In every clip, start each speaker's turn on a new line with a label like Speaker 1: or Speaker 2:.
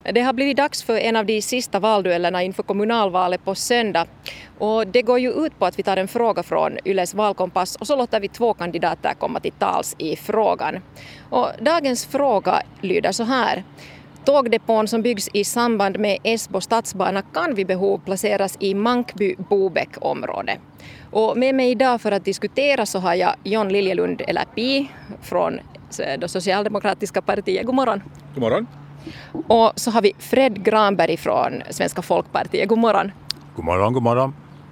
Speaker 1: Det har blivit dags för en av de sista valduellerna inför kommunalvalet på söndag. Och det går ju ut på att vi tar en fråga från Yles valkompass och så låter vi 2 kandidater komma till tals i frågan. Och dagens fråga lyder så här. Tågdepån som byggs i samband med Esbo stadsbana kan vid behov placeras i Mankby-Bobäck-område. Och med mig idag för att diskutera så har jag John Liljelund eller Pi från det socialdemokratiska partiet. God morgon.
Speaker 2: God morgon.
Speaker 1: Och så har vi Fred Granberg från Svenska folkpartiet. God morgon.
Speaker 2: God morgon, god morgon.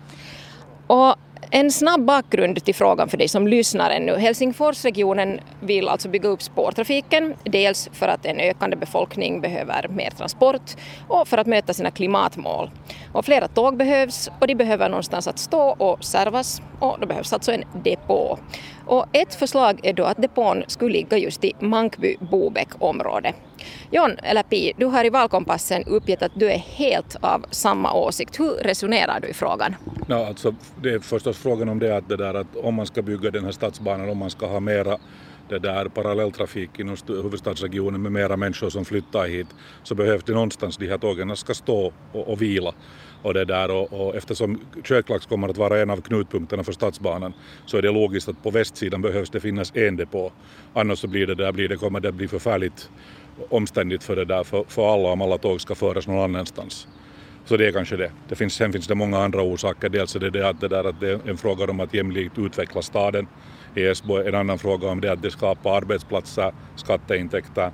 Speaker 1: Och en snabb bakgrund till frågan för dig som lyssnar ännu. Helsingforsregionen vill alltså bygga upp spårtrafiken, dels för att en ökande befolkning behöver mer transport och för att möta sina klimatmål. Och flera tåg behövs och de behöver någonstans att stå och servas och då behövs alltså en depå. Och ett förslag är då att depån skulle ligga just i Mankby-Bobäck-område. John eller Pi, du har i valkompassen uppgett att du är helt av samma åsikt. Hur resonerar du i frågan?
Speaker 2: Ja, alltså, det är förstås frågan om det att om man ska bygga den här stadsbanan, om man ska ha mera parallelltrafik inom huvudstadsregionen med mera människor som flyttar hit, så behövs det någonstans de här tågen ska stå och vila. Och eftersom Köklax kommer att vara en av knutpunkterna för stadsbanan så är det logiskt att på västsidan behövs det finnas en depå. Annars så kommer det att bli förfärligt omständigt för alla om alla tåg ska föras någon annanstans. Så det är kanske det. Sen finns det många andra orsaker. Dels är det att det är en fråga om att jämlikt utveckla staden i Esbo. En annan fråga om det att det skapar arbetsplatser, skatteintäkter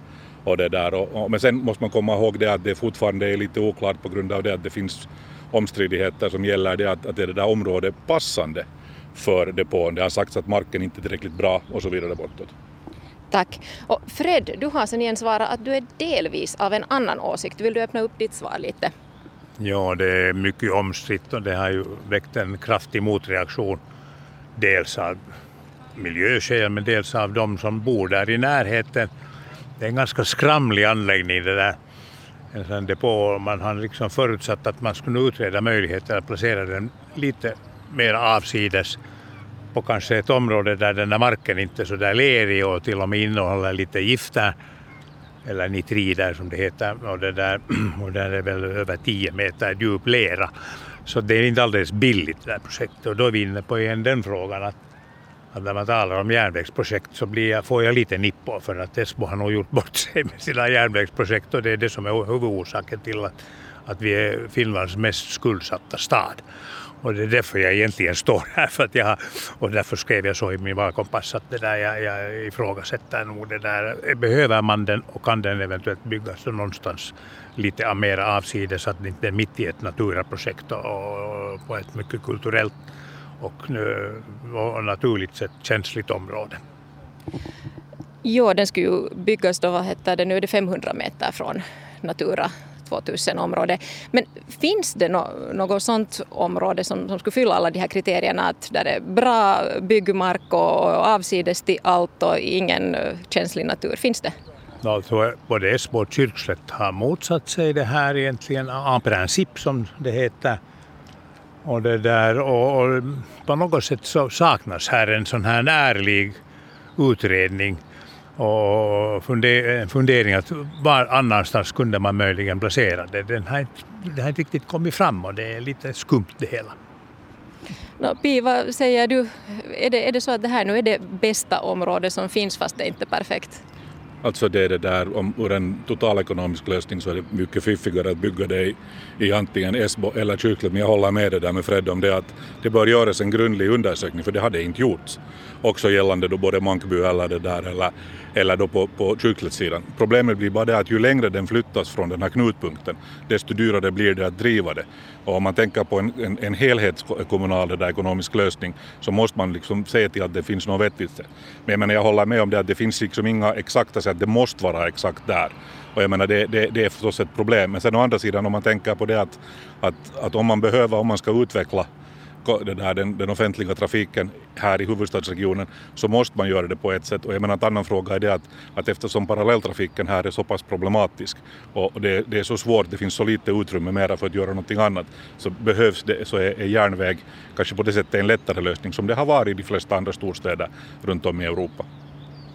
Speaker 2: men sen måste man komma ihåg det att det fortfarande är lite oklart på grund av det att det finns omstridigheter som gäller det att det där området passande för depån. Det har sagts att marken inte är tillräckligt bra och så vidare bortåt.
Speaker 1: Tack. Och Fred, du har sen igen svarat att du är delvis av en annan åsikt. Vill du öppna upp ditt svar lite?
Speaker 3: Ja, det är mycket omstritt och det har ju väckt en kraftig motreaktion. Dels av miljöskäl men dels av de som bor där i närheten. Det är en ganska skramlig anläggning det där. En sån depå, man har liksom förutsatt att man skulle utreda möjligheter att placera den lite mer avsides på kanske ett område där den där marken inte är så där lerig och till och med innehåller lite gifter eller nitrider som det heter och där är väl över 10 meter djup lera. Så det är inte alldeles billigt det här projektet och då är vi inne på igen den frågan att när man talar om järnvägsprojekt så får jag lite nippå för att Esbo har nog gjort bort sig med sina järnvägsprojekt och det är det som är huvudorsaken till att vi är Finlands mest skuldsatta stad. Och det är därför jag egentligen står här och därför skrev jag så i min valkompass att det där jag ifrågasätter nog det där. Behöver man den och kan den eventuellt byggas någonstans lite mer avsides så att det inte är mitt i ett naturprojekt och på ett mycket kulturellt och naturligt sett känsligt område.
Speaker 1: Jo, den skulle ju byggas då, nu är det 500 meter från Natura 2000-område. Men finns det något sådant område som skulle fylla alla de här kriterierna att där är bra byggmark och avsides till allt och ingen känslig natur? Finns det?
Speaker 3: Alltså, både Esbo och Kyrkslätt har motsatt sig det här egentligen en princip som det heter. Och det där och på något sätt så saknas här en sån här ärlig utredning och fundering att var annanstans kunde man möjligen placera det. Det har inte riktigt kommit fram och det är lite skumt det hela.
Speaker 1: Pi, vad säger du? Är det så att det här nu är det bästa området som finns fast det är inte perfekt?
Speaker 2: Alltså det är det där, om ur en totalekonomisk lösning så är det mycket fiffigare att bygga det i antingen Esbo eller Kyrkslätt. Men jag håller med det där med Fred om det att det bör göras en grundlig undersökning för det hade inte gjorts. Också gällande då både Mankby eller det där eller då på Kyrkslättssidan. Problemet blir bara det att ju längre den flyttas från den här knutpunkten desto dyrare blir det att driva det. Och om man tänker på en helhetskommunal ekonomisk lösning så måste man liksom se till att det finns något vettigt. Men jag håller med om det att det finns liksom inga exakta sätt, det måste vara exakt där. Och jag menar det är förstås ett problem. Men sen å andra sidan om man tänker på det att om man ska utveckla den offentliga trafiken här i huvudstadsregionen så måste man göra det på ett sätt. Och jag menar en annan fråga är det att eftersom parallelltrafiken här är så pass problematisk och det är så svårt, det finns så lite utrymme mera för att göra någonting annat så behövs det, så är järnväg kanske på det sättet en lättare lösning som det har varit i de flesta andra storstäder runt om i Europa.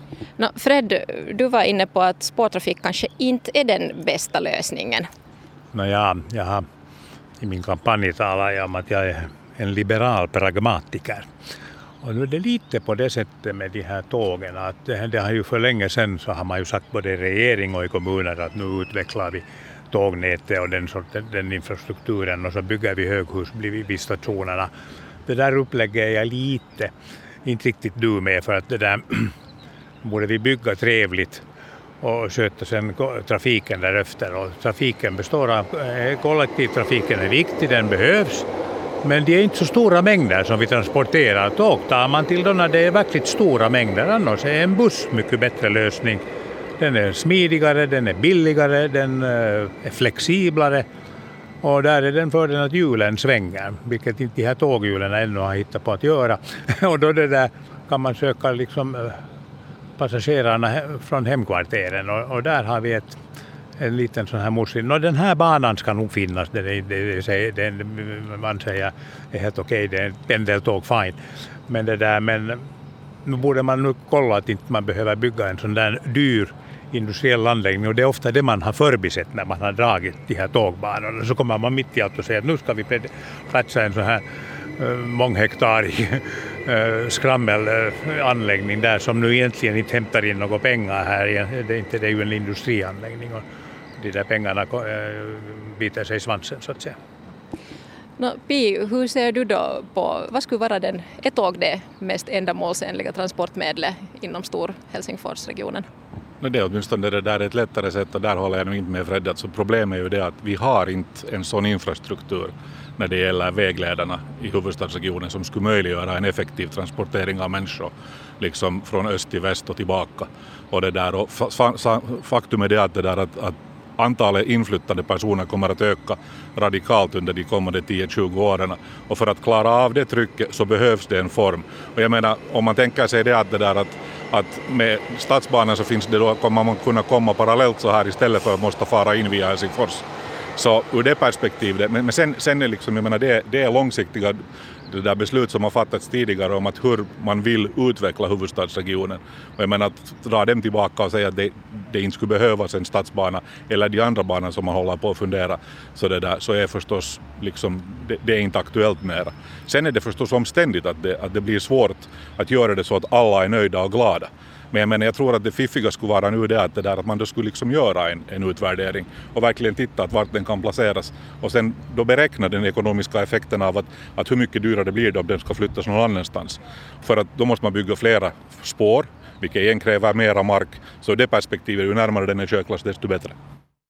Speaker 1: Fred, du var inne på att spårtrafik kanske inte är den bästa lösningen.
Speaker 3: Jag har i min kampanj talat om att jag är en liberal pragmatiker. Och nu är det lite på det sättet med de här tågen att det har ju för länge sedan så har man ju sagt både regering och i kommuner att nu utvecklar vi tågnätet och den infrastrukturen och så bygger vi höghus vid stationerna. Det där upplägget är jag inte riktigt du med för att det där borde vi bygga trevligt och sköta sen trafiken därefter. Och trafiken består av kollektivtrafiken är viktig, den behövs. Men det är inte så stora mängder som vi transporterar. Tåg tar man till då när det är verkligt stora mängder. Annars är en buss mycket bättre lösning. Den är smidigare, den är billigare, den är flexiblare. Och där är den fördelen att hjulen svänger, vilket inte de här tåghjulen ännu har hittat på att göra. Och då det där kan man söka liksom passagerarna från hemkvarteren och där har vi en liten sån här muslim. Den här banan ska nog finnas, man säger är helt okej, det är en pendeltåg, fine. Men nu borde man nu kolla att inte man behöver bygga en sån där dyr industriell anläggning och det är ofta det man har förbisett när man har dragit de här tågbanorna. Så kommer man mitt i allt och säger att nu ska vi platsa en sån här månghektarig skrammelanläggning där som nu egentligen inte hämtar in några pengar här. Det är ju en industrianläggning och de där pengarna biter sig i svansen så att säga.
Speaker 1: Pi, hur ser du då på, vad skulle vara är tåg det mest ändamålsenliga transportmedlet inom stor Helsingforsregionen?
Speaker 2: Det är åtminstone det där ett lättare sätt och där håller jag nog inte med Fred. Så problemet är ju det att vi har inte en sån infrastruktur när det gäller vägledarna i huvudstadsregionen som skulle möjliggöra en effektiv transportering av människor liksom från öst till väst och tillbaka. Och det där och faktum är det att antalet inflyttade personer kommer att öka radikalt under de kommande 10-20 åren. Och för att klara av det trycket så behövs det en form. Och jag menar, om man tänker sig det att med stadsbanan så finns det då, kommer man kunna komma parallellt så här istället för att måste fara in via Helsingfors. Så ur det perspektivet, men sen är liksom, jag menar, det är långsiktiga det där beslut som har fattats tidigare om att hur man vill utveckla huvudstadsregionen. Och jag menar att dra dem tillbaka och säga att det inte skulle behövas en stadsbana eller de andra banorna som man håller på att fundera så är förstås liksom, det är inte aktuellt mera. Sen är det förstås omständigt att det blir svårt att göra det så att alla är nöjda och glada. Men jag tror att det fiffiga skulle vara nu det att man då skulle liksom göra en utvärdering och verkligen titta att vart den kan placeras och sen då beräkna den ekonomiska effekten av att hur mycket dyrare det blir då om den ska flyttas någon annanstans. För att då måste man bygga flera spår, vilket igen kräver mera mark, så det perspektivet, ju närmare den är köklass desto bättre.